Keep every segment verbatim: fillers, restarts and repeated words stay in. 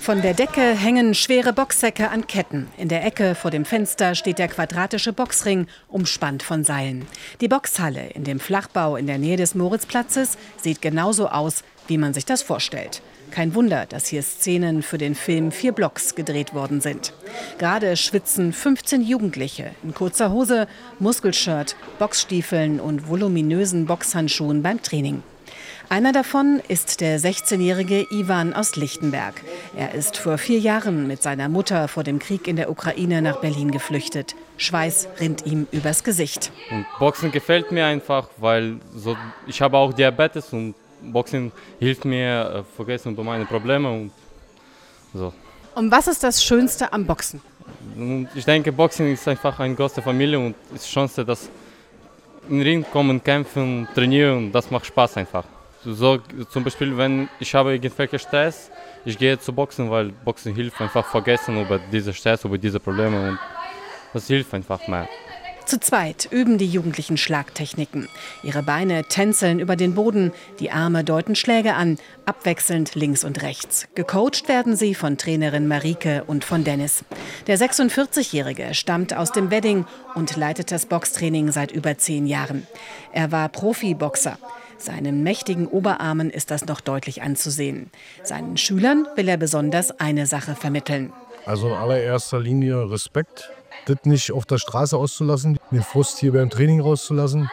Von der Decke hängen schwere Boxsäcke an Ketten. In der Ecke vor dem Fenster steht der quadratische Boxring, umspannt von Seilen. Die Boxhalle in dem Flachbau in der Nähe des Moritzplatzes sieht genauso aus, wie man sich das vorstellt. Kein Wunder, dass hier Szenen für den Film Vier Blocks gedreht worden sind. Gerade schwitzen fünfzehn Jugendliche in kurzer Hose, Muskelshirt, Boxstiefeln und voluminösen Boxhandschuhen beim Training. Einer davon ist der sechzehnjährige Iwan aus Lichtenberg. Er ist vor vier Jahren mit seiner Mutter vor dem Krieg in der Ukraine nach Berlin geflüchtet. Schweiß rinnt ihm übers Gesicht. Und Boxen gefällt mir einfach, weil so, ich habe auch Diabetes und Boxen hilft mir äh, vergessen über meine Probleme. Und, so. Und was ist das Schönste am Boxen? Und ich denke, Boxen ist einfach eine große Familie und ist die Chance, dass in den Ring kommen, kämpfen, trainieren. Das macht Spaß einfach. So, zum Beispiel, wenn ich habe irgendwelche Stress, ich gehe zu Boxen, weil Boxen hilft einfach vergessen über diese Stress, über diese Probleme und das hilft einfach mehr. Zu zweit üben die Jugendlichen Schlagtechniken. Ihre Beine tänzeln über den Boden, die Arme deuten Schläge an, abwechselnd links und rechts. Gecoacht werden sie von Trainerin Marike und von Dennis. Der sechsundvierzigjährige stammt aus dem Wedding und leitet das Boxtraining seit über zehn Jahren. Er war Profiboxer. Seinen mächtigen Oberarmen ist das noch deutlich anzusehen. Seinen Schülern will er besonders eine Sache vermitteln. Also in allererster Linie Respekt, das nicht auf der Straße auszulassen, den Frust hier beim Training rauszulassen,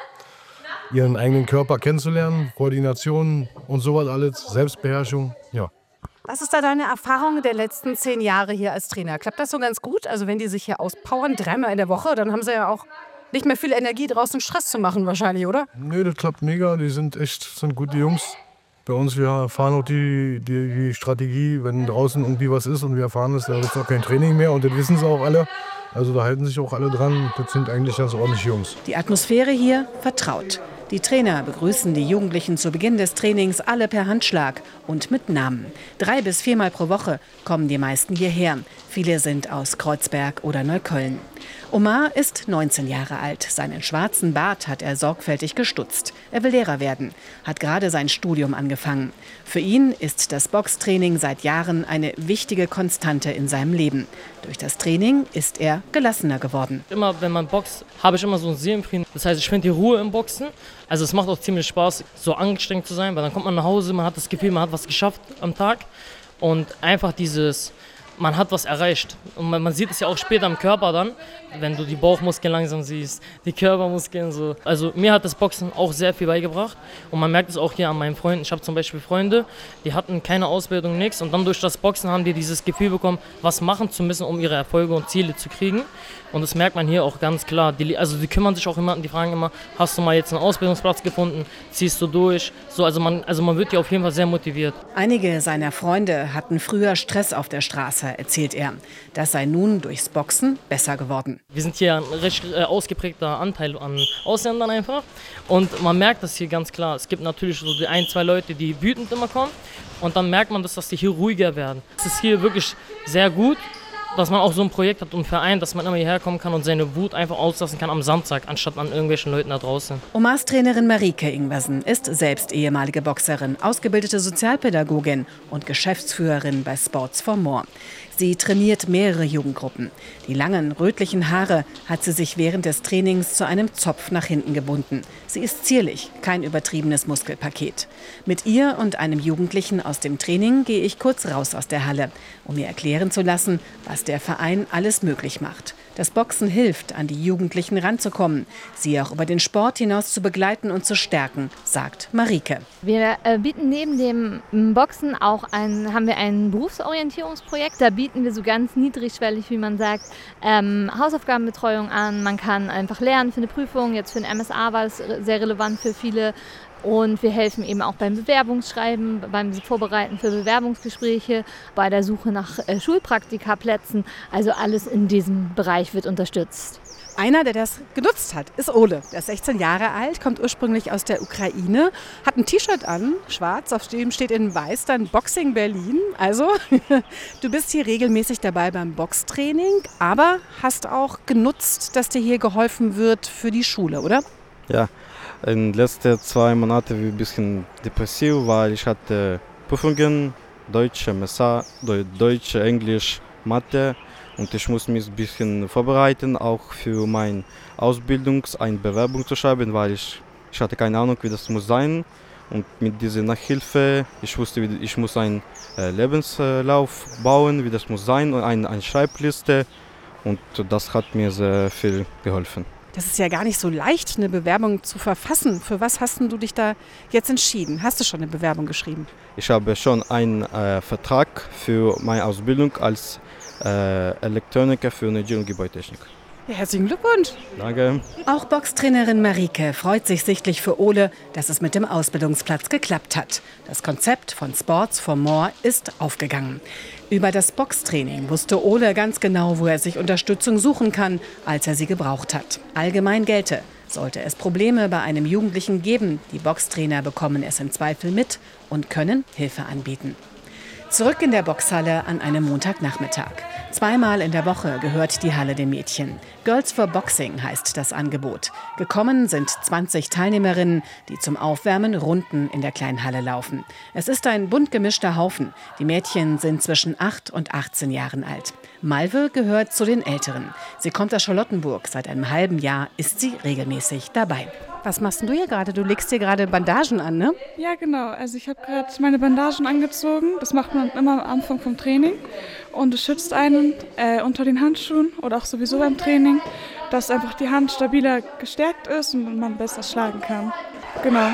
ihren eigenen Körper kennenzulernen, Koordination und sowas alles, Selbstbeherrschung, ja. Was ist da deine Erfahrung der letzten zehn Jahre hier als Trainer? Klappt das so ganz gut? Also wenn die sich hier auspowern, dreimal in der Woche, dann haben sie ja auch nicht mehr viel Energie, draußen Stress zu machen wahrscheinlich, oder? Nee, das klappt mega. Die sind echt sind gute Jungs. Bei uns, wir erfahren auch die, die, die Strategie, wenn draußen irgendwie was ist und wir erfahren es, da ist auch kein Training mehr und das wissen sie auch alle. Also da halten sich auch alle dran. Das sind eigentlich ganz ordentliche Jungs. Die Atmosphäre hier vertraut. Die Trainer begrüßen die Jugendlichen zu Beginn des Trainings alle per Handschlag und mit Namen. Drei bis viermal pro Woche kommen die meisten hierher. Viele sind aus Kreuzberg oder Neukölln. Omar ist neunzehn Jahre alt. Seinen schwarzen Bart hat er sorgfältig gestutzt. Er will Lehrer werden, hat gerade sein Studium angefangen. Für ihn ist das Boxtraining seit Jahren eine wichtige Konstante in seinem Leben. Durch das Training ist er gelassener geworden. Immer wenn man boxt, habe ich immer so einen Seelenfrieden. Das heißt, ich finde die Ruhe im Boxen. Also es macht auch ziemlich Spaß, so angestrengt zu sein, weil dann kommt man nach Hause, man hat das Gefühl, man hat was geschafft am Tag. Und einfach dieses, man hat was erreicht. Und man, man sieht es ja auch später im Körper dann, wenn du die Bauchmuskeln langsam siehst, die Körpermuskeln so. Also mir hat das Boxen auch sehr viel beigebracht und man merkt es auch hier an meinen Freunden. Ich habe zum Beispiel Freunde, die hatten keine Ausbildung, nichts und dann durch das Boxen haben die dieses Gefühl bekommen, was machen zu müssen, um ihre Erfolge und Ziele zu kriegen. Und das merkt man hier auch ganz klar. Die, also die kümmern sich auch immer, die fragen immer, hast du mal jetzt einen Ausbildungsplatz gefunden, ziehst du durch? So, also, man, also man wird hier auf jeden Fall sehr motiviert. Einige seiner Freunde hatten früher Stress auf der Straße, erzählt er. Das sei nun durchs Boxen besser geworden. Wir sind hier ein recht äh, ausgeprägter Anteil an Ausländern einfach und man merkt das hier ganz klar. Es gibt natürlich so die ein, zwei Leute, die wütend immer kommen und dann merkt man, dass, dass die hier ruhiger werden. Es ist hier wirklich sehr gut, dass man auch so ein Projekt hat und einen Verein, dass man immer hierher kommen kann und seine Wut einfach auslassen kann am Samstag, anstatt an irgendwelchen Leuten da draußen. Omars Trainerin Marike Ingwersen ist selbst ehemalige Boxerin, ausgebildete Sozialpädagogin und Geschäftsführerin bei Sports for More. Sie trainiert mehrere Jugendgruppen. Die langen, rötlichen Haare hat sie sich während des Trainings zu einem Zopf nach hinten gebunden. Sie ist zierlich, kein übertriebenes Muskelpaket. Mit ihr und einem Jugendlichen aus dem Training gehe ich kurz raus aus der Halle, um mir erklären zu lassen, was der Verein alles möglich macht. Das Boxen hilft, an die Jugendlichen ranzukommen, sie auch über den Sport hinaus zu begleiten und zu stärken, sagt Marike. Wir äh, bieten neben dem Boxen auch ein, haben wir ein Berufsorientierungsprojekt. Da bieten wir so ganz niedrigschwellig, wie man sagt, ähm, Hausaufgabenbetreuung an. Man kann einfach lernen für eine Prüfung. Jetzt für den M S A war das sehr relevant für viele. Und wir helfen eben auch beim Bewerbungsschreiben, beim Vorbereiten für Bewerbungsgespräche, bei der Suche nach äh, Schulpraktikaplätzen. Also alles in diesem Bereich wird unterstützt. Einer, der das genutzt hat, ist Ole. Der ist sechzehn Jahre alt, kommt ursprünglich aus der Ukraine, hat ein T-Shirt an, schwarz, auf dem steht in weiß dann Boxing Berlin. Also, du bist hier regelmäßig dabei beim Boxtraining, aber hast auch genutzt, dass dir hier geholfen wird für die Schule, oder? Ja, in den letzten zwei Monaten war ich ein bisschen depressiv, weil ich hatte Prüfungen Deutsch, M S A, Deutsch, Englisch, Mathe. Und ich muss mich ein bisschen vorbereiten, auch für meine Ausbildung, eine Bewerbung zu schreiben, weil ich, ich hatte keine Ahnung, wie das muss sein. Und mit dieser Nachhilfe, ich wusste, ich muss einen äh, Lebenslauf bauen, wie das muss sein, und eine, eine Schreibliste. Und das hat mir sehr viel geholfen. Das ist ja gar nicht so leicht, eine Bewerbung zu verfassen. Für was hast du dich da jetzt entschieden? Hast du schon eine Bewerbung geschrieben? Ich habe schon einen äh, Vertrag für meine Ausbildung als äh, Elektroniker für Energie- und Gebäudetechnik. Ja, herzlichen Glückwunsch. Danke. Auch Boxtrainerin Marike freut sich sichtlich für Ole, dass es mit dem Ausbildungsplatz geklappt hat. Das Konzept von Sports for More ist aufgegangen. Über das Boxtraining wusste Ole ganz genau, wo er sich Unterstützung suchen kann, als er sie gebraucht hat. Allgemein gelte: Sollte es Probleme bei einem Jugendlichen geben, die Boxtrainer bekommen es im Zweifel mit und können Hilfe anbieten. Zurück in der Boxhalle an einem Montagnachmittag. Zweimal in der Woche gehört die Halle den Mädchen. Girls for Boxing heißt das Angebot. Gekommen sind zwanzig Teilnehmerinnen, die zum Aufwärmen Runden in der kleinen Halle laufen. Es ist ein bunt gemischter Haufen. Die Mädchen sind zwischen acht und achtzehn Jahren alt. Malve gehört zu den Älteren. Sie kommt aus Charlottenburg. Seit einem halben Jahr ist sie regelmäßig dabei. Was machst denn du hier gerade? Du legst dir gerade Bandagen an, ne? Ja, genau. Also ich habe gerade meine Bandagen angezogen. Das macht man immer am Anfang vom Training. Und es schützt einen äh, unter den Handschuhen oder auch sowieso beim Training, dass einfach die Hand stabiler gestärkt ist und man besser schlagen kann. Genau.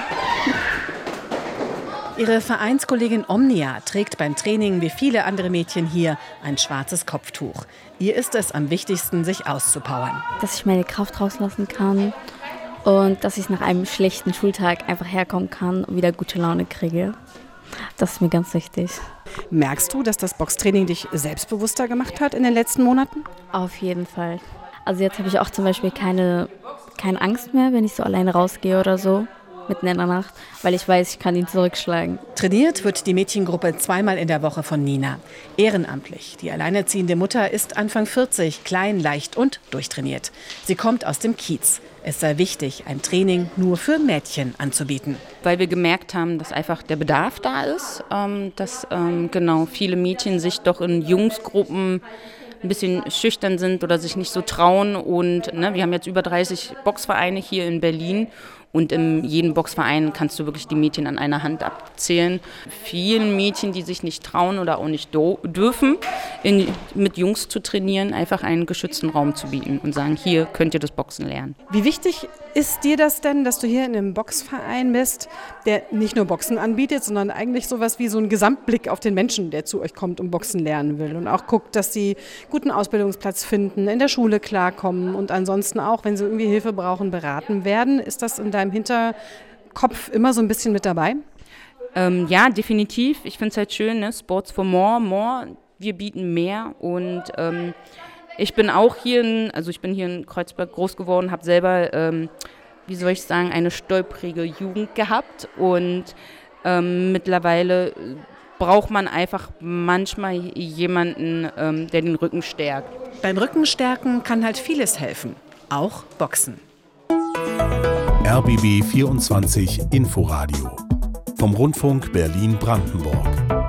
Ihre Vereinskollegin Omnia trägt beim Training wie viele andere Mädchen hier ein schwarzes Kopftuch. Ihr ist es am wichtigsten, sich auszupowern. Dass ich meine Kraft rauslassen kann und dass ich nach einem schlechten Schultag einfach herkommen kann und wieder gute Laune kriege. Das ist mir ganz wichtig. Merkst du, dass das Boxtraining dich selbstbewusster gemacht hat in den letzten Monaten? Auf jeden Fall. Also jetzt habe ich auch zum Beispiel keine, keine Angst mehr, wenn ich so alleine rausgehe oder so, mitten in der Nacht, weil ich weiß, ich kann ihn zurückschlagen. Trainiert wird die Mädchengruppe zweimal in der Woche von Nina. Ehrenamtlich. Die alleinerziehende Mutter ist Anfang vierzig, klein, leicht und durchtrainiert. Sie kommt aus dem Kiez. Es sei wichtig, ein Training nur für Mädchen anzubieten. Weil wir gemerkt haben, dass einfach der Bedarf da ist, ähm, dass ähm, genau viele Mädchen sich doch in Jungsgruppen ein bisschen schüchtern sind oder sich nicht so trauen. Und ne, wir haben jetzt über dreißig Boxvereine hier in Berlin. Und in jedem Boxverein kannst du wirklich die Mädchen an einer Hand abzählen. Vielen Mädchen, die sich nicht trauen oder auch nicht do- dürfen, in, mit Jungs zu trainieren, einfach einen geschützten Raum zu bieten und sagen, hier könnt ihr das Boxen lernen. Wie wichtig ist dir das denn, dass du hier in einem Boxverein bist, der nicht nur Boxen anbietet, sondern eigentlich sowas wie so einen Gesamtblick auf den Menschen, der zu euch kommt und Boxen lernen will und auch guckt, dass sie guten Ausbildungsplatz finden, in der Schule klarkommen und ansonsten auch, wenn sie irgendwie Hilfe brauchen, beraten werden? Ist das in deinem im Hinterkopf immer so ein bisschen mit dabei? Ähm, ja, definitiv. Ich finde es halt schön, ne? Sports for More, more. Wir bieten mehr und ähm, ich bin auch hier, in, also ich bin hier in Kreuzberg groß geworden, habe selber, ähm, wie soll ich sagen, eine stolprige Jugend gehabt und ähm, mittlerweile braucht man einfach manchmal jemanden, ähm, der den Rücken stärkt. Beim Rückenstärken kann halt vieles helfen, auch Boxen. R B B vierundzwanzig Inforadio vom Rundfunk Berlin-Brandenburg.